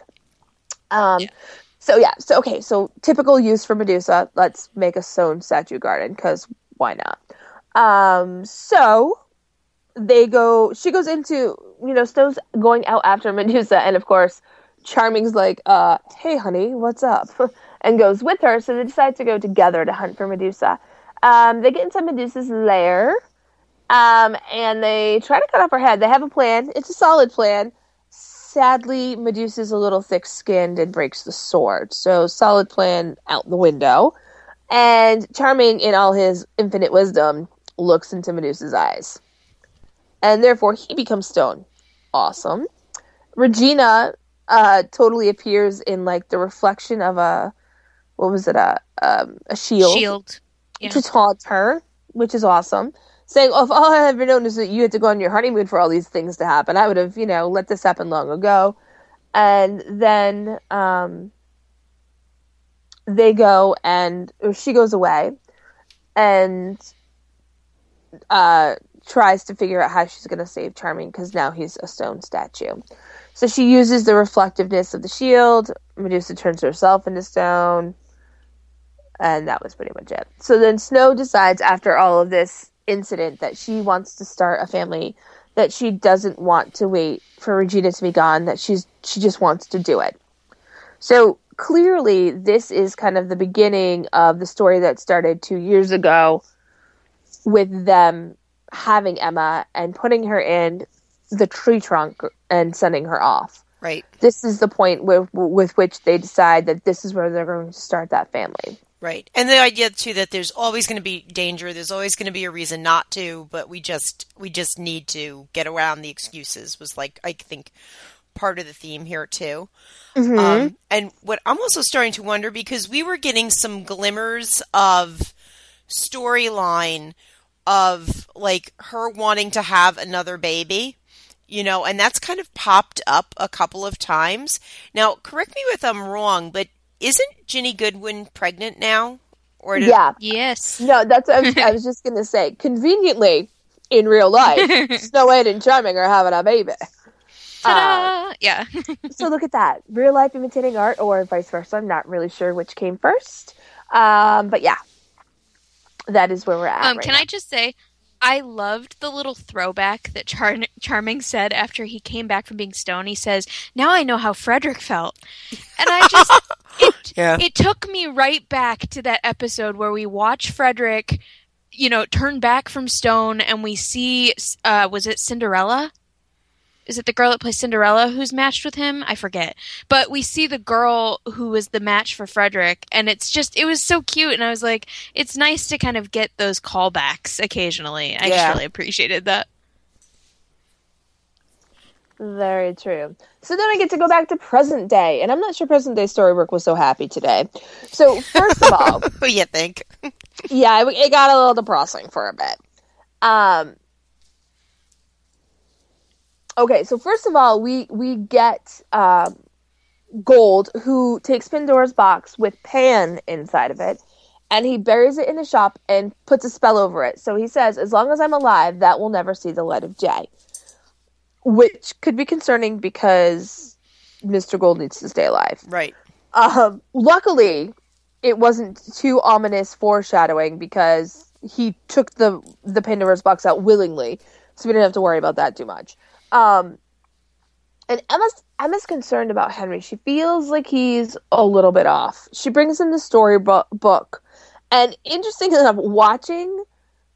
So typical use for Medusa. Let's make a stone statue garden, because why not? So she goes into, Snow's going out after Medusa, and of course, Charming's hey honey, what's up? And goes with her, so they decide to go together to hunt for Medusa. They get into Medusa's lair, and they try to cut off her head. They have a plan. It's a solid plan. Sadly, Medusa's a little thick-skinned and breaks the sword. So, solid plan out the window. And Charming, in all his infinite wisdom, looks into Medusa's eyes. And therefore, he becomes stone. Awesome. Regina totally appears in, the reflection of a shield. Shield. Yeah. To taunt her, which is awesome. Saying, if all I ever known is that you had to go on your honeymoon for all these things to happen, I would have, let this happen long ago. And then they go or she goes away and tries to figure out how she's going to save Charming, because now he's a stone statue. So she uses the reflectiveness of the shield. Medusa turns herself into stone. And that was pretty much it. So then Snow decides, after all of this incident, that she wants to start a family, that she doesn't want to wait for Regina to be gone, that she just wants to do it. So clearly this is kind of the beginning of the story that started 2 years ago with them having Emma and putting her in the tree trunk and sending her off. Right. This is the point with which they decide that this is where they're going to start that family. Right. And the idea, too, that there's always going to be danger. There's always going to be a reason not to, but we just need to get around the excuses was, I think, part of the theme here, too. Mm-hmm. And what I'm also starting to wonder, because we were getting some glimmers of storyline of, her wanting to have another baby, and that's kind of popped up a couple of times. Now, correct me if I'm wrong, but isn't Ginny Goodwin pregnant now? Yeah. Yes. No, that's what I was just going to say. Conveniently, in real life, Snow White and Charming are having a baby. Ta-da! Yeah. So look at that. Real life imitating art, or vice versa. I'm not really sure which came first. But yeah. That is where we're at Can I just say, I loved the little throwback that Charming said after he came back from being stone. He says, now I know how Frederick felt. And I just... It took me right back to that episode where we watch Frederick, turn back from stone, and we see, was it Cinderella? Is it the girl that plays Cinderella who's matched with him? I forget. But we see the girl who was the match for Frederick, and it was so cute, and I was like, it's nice to kind of get those callbacks occasionally. I just really appreciated that. Very true. So then I get to go back to present day, and I'm not sure present day Storybrooke was so happy today. So first of all, what do you think? Yeah, it got a little depressing for a bit. Okay, so first of all, we get Gold, who takes Pandora's box with Pan inside of it, and he buries it in the shop and puts a spell over it. So he says, as long as I'm alive, that will never see the light of day. Which could be concerning because Mr. Gold needs to stay alive. Right. Luckily, it wasn't too ominous foreshadowing because he took the Pandora's box out willingly, so we didn't have to worry about that too much. And Emma's concerned about Henry. She feels like he's a little bit off. She brings him the storybook, and interestingly enough, watching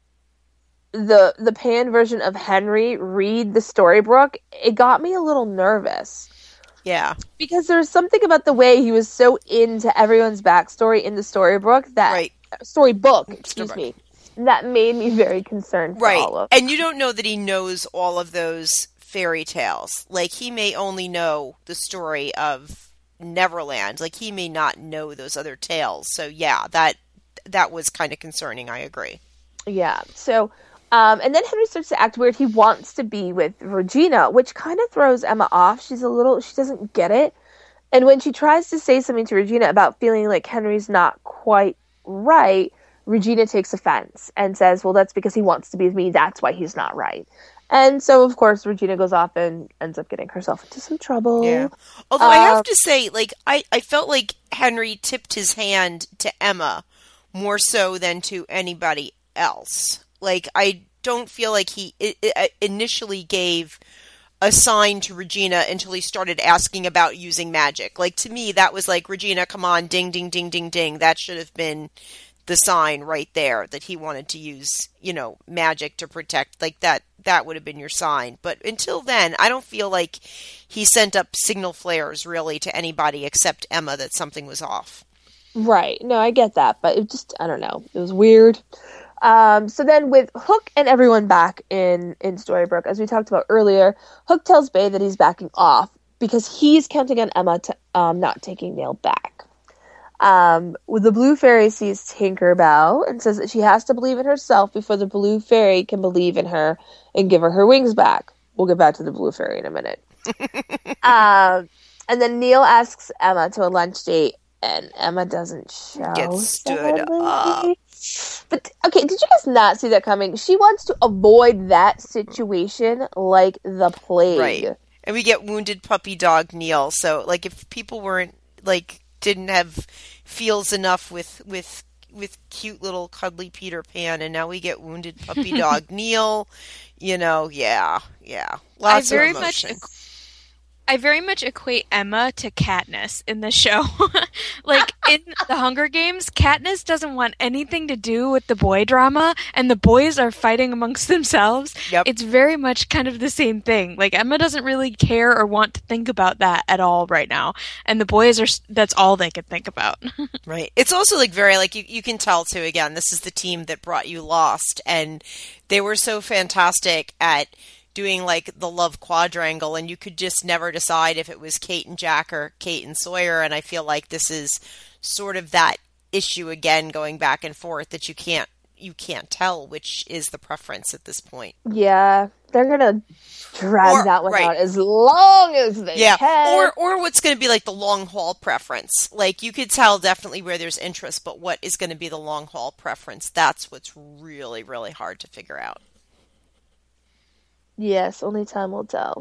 the Pan version of Henry read the storybook, it got me a little nervous. Yeah. Because there's something about the way he was so into everyone's backstory in the storybook that storybook, excuse me, that made me very concerned for all of them. And you don't know that he knows all of those fairy tales. Like, he may only know the story of Neverland. Like, he may not know those other tales. So yeah, that was kind of concerning. I agree. Yeah. So and then Henry starts to act weird. He wants to be with Regina, which kind of throws Emma off. She doesn't get it. And when she tries to say something to Regina about feeling like Henry's not quite right, Regina takes offense and says, well, that's because he wants to be with me. That's why he's not right. And so, of course, Regina goes off and ends up getting herself into some trouble. Yeah. Although I have to say, like, I felt like Henry tipped his hand to Emma more so than to anybody else. Like, I don't feel like he initially gave a sign to Regina until he started asking about using magic. Like, to me, that was like, Regina, come on, ding, ding, ding, ding, ding. That should have been the sign right there that he wanted to use, magic to protect. Like, that would have been your sign. But until then, I don't feel like he sent up signal flares really to anybody except Emma that something was off. Right. No, I get that. But it just, I don't know. It was weird. So then with Hook and everyone back in Storybrooke, as we talked about earlier, Hook tells Bay that he's backing off because he's counting on Emma to not taking Neil back. The Blue Fairy sees Tinkerbell and says that she has to believe in herself before the Blue Fairy can believe in her and give her wings back. We'll get back to the Blue Fairy in a minute. And then Neil asks Emma to a lunch date, and Emma doesn't show. Gets stood up. But, okay, did you guys not see that coming? She wants to avoid that situation like the plague. Right. And we get wounded puppy dog Neil. So, like, if people weren't, like, didn't have feels enough with cute little cuddly Peter Pan, and now we get wounded puppy dog Neil, yeah. Lots of emotion. I very much equate Emma to Katniss in the show. Like, in the Hunger Games, Katniss doesn't want anything to do with the boy drama, and the boys are fighting amongst themselves. Yep. It's very much kind of the same thing. Like, Emma doesn't really care or want to think about that at all right now, and the boys that's all they can think about. Right. It's also, like, very, like, you can tell, too, again, this is the team that brought you Lost, and they were so fantastic at doing, like, the love quadrangle, and you could just never decide if it was Kate and Jack or Kate and Sawyer, and I feel like this is sort of that issue again, going back and forth, that you can't tell which is the preference at this point. Yeah, they're gonna drag that one out as long as they can. Or what's going to be like the long haul preference. Like, you could tell definitely where there's interest, but what is going to be the long haul preference? That's what's really, really hard to figure out. Yes, only time will tell.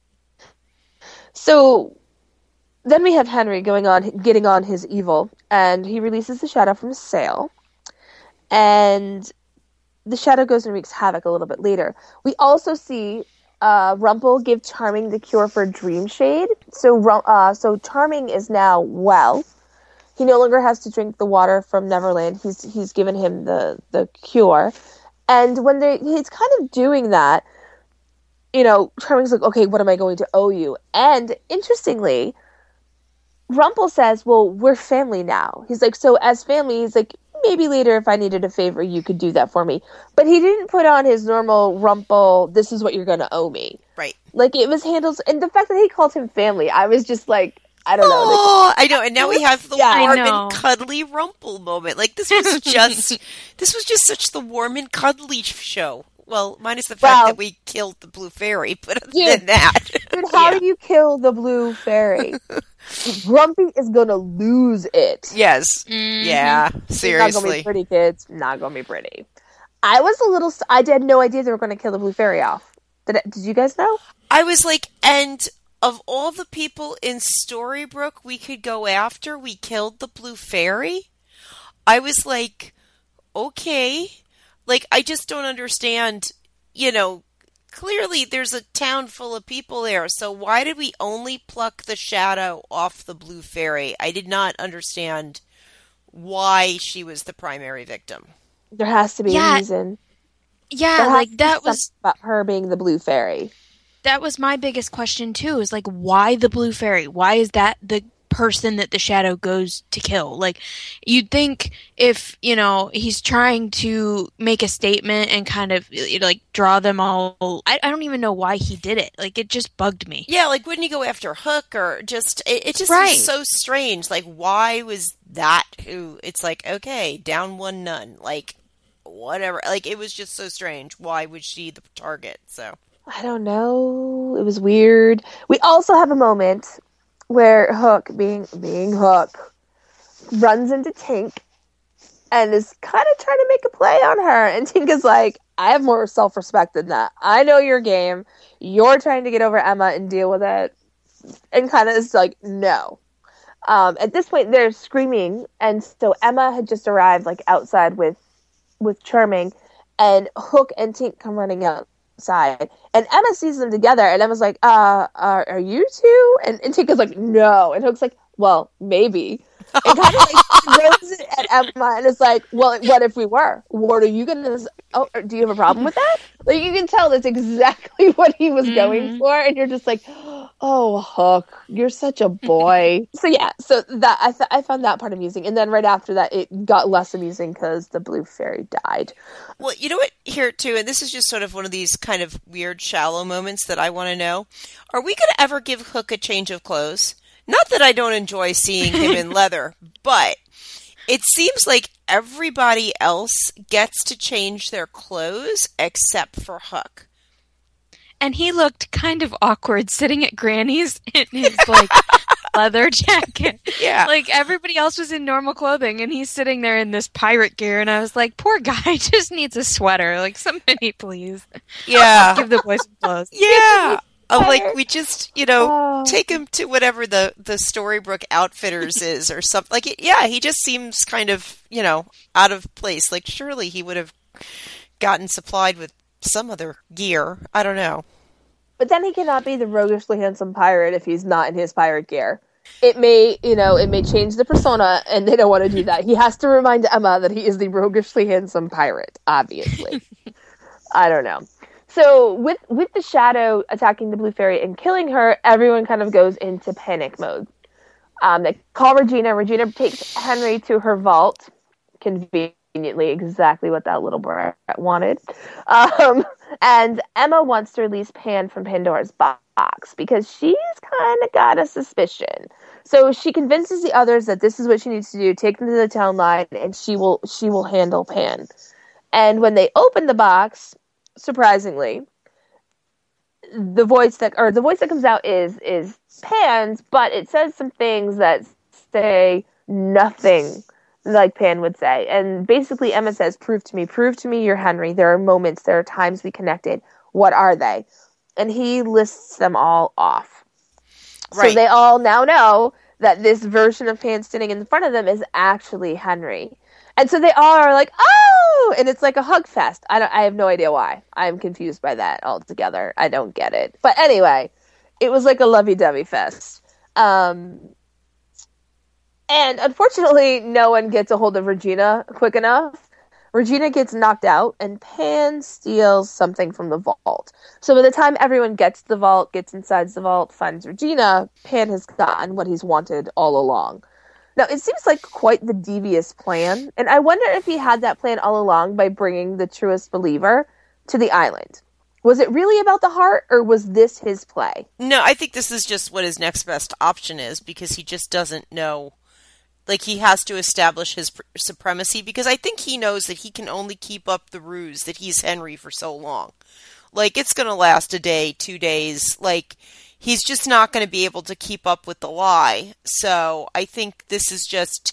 So then we have Henry getting on his evil, and he releases the shadow from his sail, and the shadow goes and wreaks havoc a little bit later. We also see Rumple give Charming the cure for Dream Shade. So Charming is now well. He no longer has to drink the water from Neverland. He's given him the cure, and when he's kind of doing that, Charming's like, okay, what am I going to owe you? And interestingly, Rumple says, well, we're family now. He's like, so as family, he's like, maybe later if I needed a favor, you could do that for me. But he didn't put on his normal Rumple, this is what you're going to owe me. Right. Like, it was handled, and the fact that he called him family, I was just like, I don't know. Oh, I know, and now we have the warm and cuddly Rumple moment. Like, this was just such the warm and cuddly show. Well, minus the fact that we killed the Blue Fairy, but other than that. Dude, how do you kill the Blue Fairy? Grumpy is going to lose it. Yes. Mm-hmm. Yeah, seriously. It's not going to be pretty, kids. Not going to be pretty. I had no idea they were going to kill the Blue Fairy off. Did you guys know? I was like, and of all the people in Storybrooke we could go after, we killed the Blue Fairy? I was like, okay. Like, I just don't understand, clearly there's a town full of people there, so why did we only pluck the shadow off the blue fairy? I did not understand why she was the primary victim. There has to be a reason. Yeah, like that was about her being the blue fairy. That was my biggest question too, is like, why the blue fairy? Why is that the person that the shadow goes to kill? Like, you'd think if, he's trying to make a statement and kind of like draw them all, I don't even know why he did it. Like, it just bugged me. Yeah, like, wouldn't he go after Hook, or just, it just was so strange. Like, why was that who, it's like, okay, down one nun, like, whatever. Like, it was just so strange. Why was she the target? So I don't know. It was weird. We also have a moment where Hook, being Hook, runs into Tink and is kind of trying to make a play on her. And Tink is like, I have more self-respect than that. I know your game. You're trying to get over Emma and deal with it. And kind of is like, no. At this point, they're screaming. And so Emma had just arrived like outside with Charming. And Hook and Tink come running out. Side, and Emma sees them together, and Emma's like, are you two? And Tika's like, no. And Hook's like, well, maybe. And kind of like throws it at Emma and is like, well, what if we were? What are you gonna? Oh, do you have a problem with that? Like, you can tell that's exactly what he was going for, and you're just like, oh, Hook, you're such a boy. So yeah, so that I found that part amusing, and then right after that, it got less amusing because the blue fairy died. Well, you know what? Here too, and this is just sort of one of these kind of weird, shallow moments that I want to know: are we going to ever give Hook a change of clothes? Not that I don't enjoy seeing him in leather, but it seems like everybody else gets to change their clothes except for Hook. And he looked kind of awkward sitting at Granny's in his, like, leather jacket. Yeah. Like, everybody else was in normal clothing, and he's sitting there in this pirate gear, and I was like, poor guy just needs a sweater. Like, somebody please. Yeah. Give the boy some clothes. Yeah. Like, we just, take him to whatever the Storybrooke Outfitters is or something. Like, he just seems kind of, out of place. Like, surely he would have gotten supplied with some other gear. I don't know. But then he cannot be the roguishly handsome pirate if he's not in his pirate gear. It may change the persona, and they don't want to do that. He has to remind Emma that he is the roguishly handsome pirate, obviously. I don't know. So with the shadow attacking the blue fairy and killing her, everyone kind of goes into panic mode. They call Regina. Regina takes Henry to her vault. Conveniently, exactly what that little brat wanted. And Emma wants to release Pan from Pandora's box because she's kind of got a suspicion. So she convinces the others that this is what she needs to do: take them to the town line, and she will handle Pan. And when they open the box, surprisingly, the voice that comes out is Pan's, but it says some things that say nothing like Pan would say. And basically Emma says, prove to me you're Henry. There are moments, there are times we connected. What are they? And he lists them all off. Right. So they all now know that this version of Pan standing in front of them is actually Henry. And so they all are like, oh! And it's like a hug fest. I have no idea why. I'm confused by that altogether. I don't get it. But anyway, it was like a lovey-dovey fest. And unfortunately, no one gets a hold of Regina quick enough. Regina gets knocked out, and Pan steals something from the vault. So by the time everyone gets to the vault, gets inside the vault, finds Regina, Pan has gotten what he's wanted all along. Now, it seems like quite the devious plan, and I wonder if he had that plan all along by bringing the truest believer to the island. Was it really about the heart, or was this his play? No, I think this is just what his next best option is, because he just doesn't know. Like, he has to establish his supremacy, because I think he knows that he can only keep up the ruse that he's Henry for so long. Like, it's going to last a day, 2 days. Like, he's just not going to be able to keep up with the lie. So I think this is just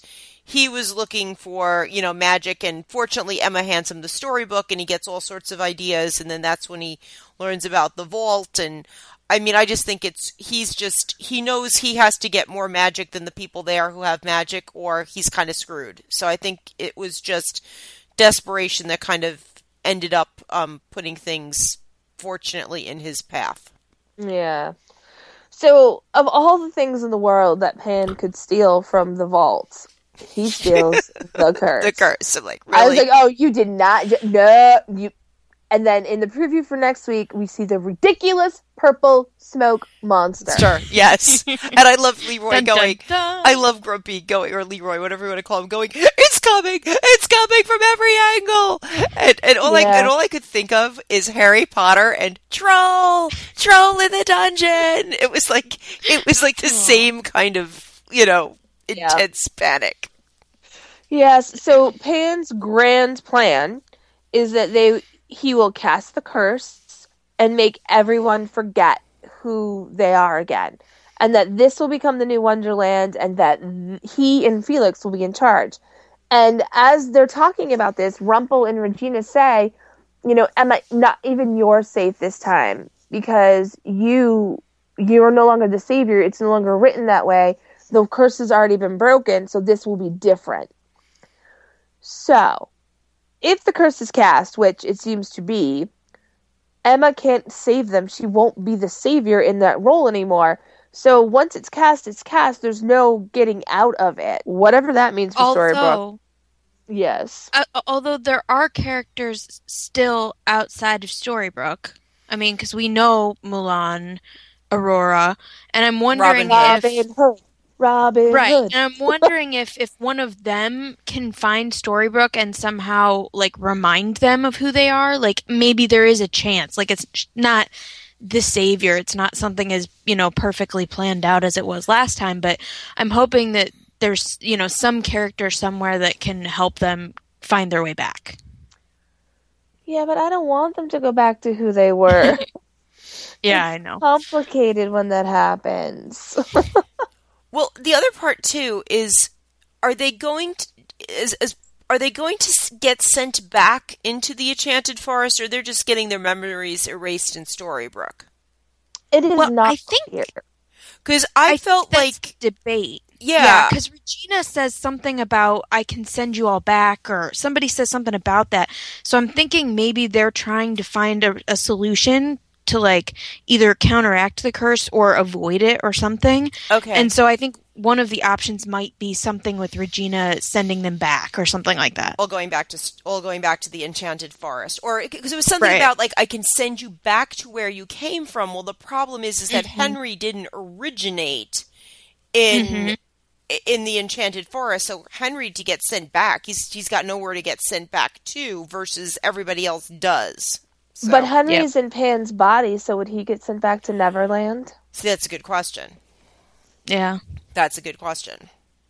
he was looking for, magic, and fortunately Emma hands him the storybook and he gets all sorts of ideas, and then that's when he learns about the vault. And I mean, I just think he knows he has to get more magic than the people there who have magic, or he's kind of screwed. So I think it was just desperation that kind of ended up putting things, fortunately, in his path. Yeah. So, of all the things in the world that Pan could steal from the vault, he steals the curse. The curse. I'm like, really? I was like, oh, you did not. No, you. And then in the preview for next week, we see the ridiculous purple smoke monster. Sure, yes. And I love Leroy Dun, going, dun, dun. I love Grumpy going, or Leroy, whatever you want to call him, going, it's coming from every angle. And all I could think of is Harry Potter and troll in the dungeon. It was like the same kind of, intense panic. Yes, so Pan's grand plan is that he will cast the curse and make everyone forget who they are again. And that this will become the new Wonderland, and that he and Felix will be in charge. And as they're talking about this, Rumple and Regina say, Emma, not even you're safe this time, because you're no longer the savior. It's no longer written that way. The curse has already been broken, so this will be different. So, if the curse is cast, which it seems to be, Emma can't save them. She won't be the savior in that role anymore. So once it's cast, it's cast. There's no getting out of it. Whatever that means for Storybrooke. Yes. Although there are characters still outside of Storybrooke. I mean, because we know Mulan, Aurora, and I'm wondering Robin Hood. And I'm wondering if one of them can find Storybrooke and somehow, remind them of who they are. Maybe there is a chance. It's not the savior. It's not something as, perfectly planned out as it was last time, but I'm hoping that there's, some character somewhere that can help them find their way back. Yeah, but I don't want them to go back to who they were. Yeah, I know. Complicated when that happens. Well, the other part too is, are they going to get sent back into the Enchanted Forest, or they're just getting their memories erased in Storybrooke? It is not clear. Because I felt like debate. Yeah, because Regina says something about I can send you all back, or somebody says something about that. So I'm thinking maybe they're trying to find a solution to either counteract the curse or avoid it or something. Okay. And so I think one of the options might be something with Regina sending them back or something like that. All going back to the Enchanted Forest, or because it was something about I can send you back to where you came from. Well, the problem is that Henry didn't originate in the Enchanted Forest, so Henry to get sent back, he's got nowhere to get sent back to, versus everybody else does. So, but Henry's in Pan's body, so would he get sent back to Neverland? See, that's a good question. Yeah. That's a good question.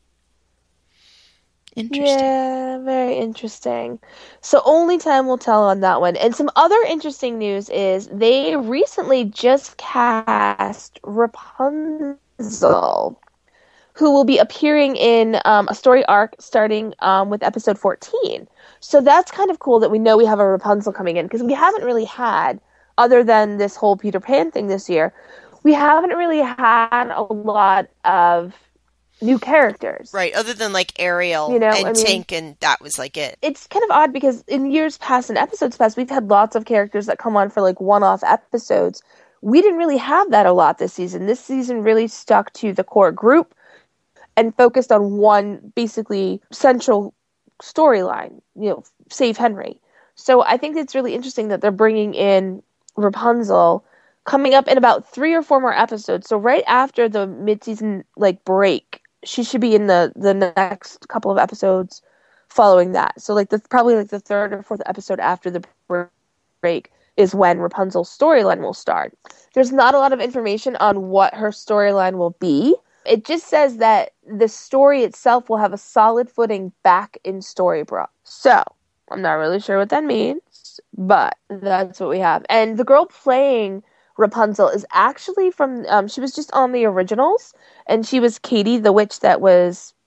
Interesting. Yeah, very interesting. So only time will tell on that one. And some other interesting news is they recently just cast Rapunzel, who will be appearing in a story arc starting with episode 14. So that's kind of cool that we know we have a Rapunzel coming in, because we haven't really had, other than this whole Peter Pan thing this year, we haven't really had a lot of new characters. Right, other than Ariel and Tink, and that was it. It's kind of odd because in years past and episodes past, we've had lots of characters that come on for one-off episodes. We didn't really have that a lot this season. This season really stuck to the core group and focused on one basically central storyline, save Henry. So I think it's really interesting that they're bringing in Rapunzel coming up in about 3 or 4 more episodes. So right after the mid-season break, she should be in the next couple of episodes following that. So probably the 3rd or 4th episode after the break is when Rapunzel's storyline will start. There's not a lot of information on what her storyline will be. It just says that the story itself will have a solid footing back in Storybrooke. So, I'm not really sure what that means, but that's what we have. And the girl playing Rapunzel is actually from, she was just on the originals, and she was Katie, the witch that was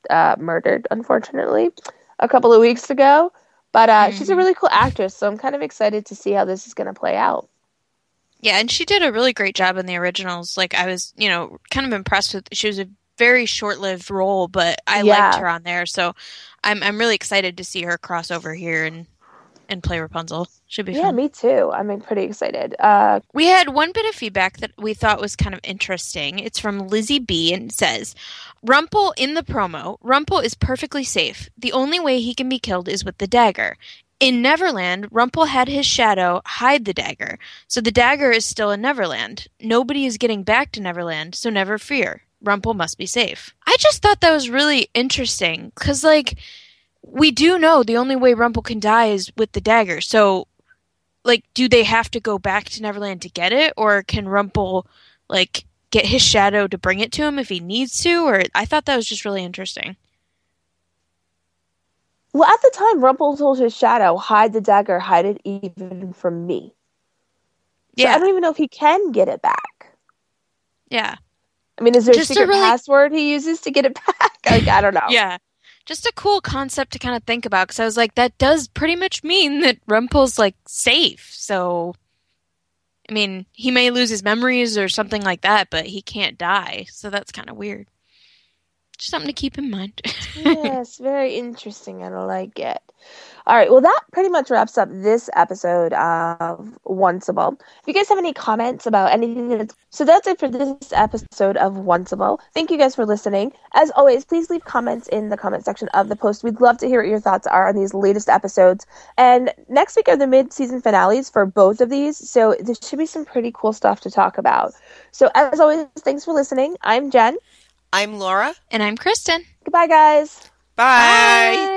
murdered, unfortunately, a couple of weeks ago. But she's a really cool actress, so I'm kind of excited to see how this is going to play out. Yeah, and she did a really great job in the originals. Like, I was, kind of impressed with. She was a very short-lived role, but I liked her on there. So I'm really excited to see her cross over here and play Rapunzel. Should be fun. Yeah, me too. I'm pretty excited. We had one bit of feedback that we thought was kind of interesting. It's from Lizzie B, and it says, Rumple in the promo, Rumple is perfectly safe. The only way he can be killed is with the dagger. In Neverland, Rumple had his shadow hide the dagger, so the dagger is still in Neverland. Nobody is getting back to Neverland, so never fear. Rumple must be safe. I just thought that was really interesting, because, we do know the only way Rumple can die is with the dagger, so do they have to go back to Neverland to get it, or can Rumple, get his shadow to bring it to him if he needs to? Or I thought that was just really interesting. Well, at the time, Rumple told his shadow, hide the dagger, hide it even from me. So I don't even know if he can get it back. Yeah. I mean, is there just a secret password he uses to get it back? I don't know. Yeah. Just a cool concept to kind of think about, because I was like, that does pretty much mean that Rumple's, safe. So, I mean, he may lose his memories or something like that, but he can't die. So that's kind of weird. Just something to keep in mind. Yes, very interesting. I like it. All right, well, that pretty much wraps up this episode of Onceable. If you guys have any comments about anything so that's it for this episode of Onceable. Thank you guys for listening. As always, please leave comments in the comment section of the post. We'd love to hear what your thoughts are on these latest episodes. And next week are the mid-season finales for both of these, so there should be some pretty cool stuff to talk about. So as always, thanks for listening. I'm Jen. I'm Laura. And I'm Kristen. Goodbye, guys. Bye. Bye.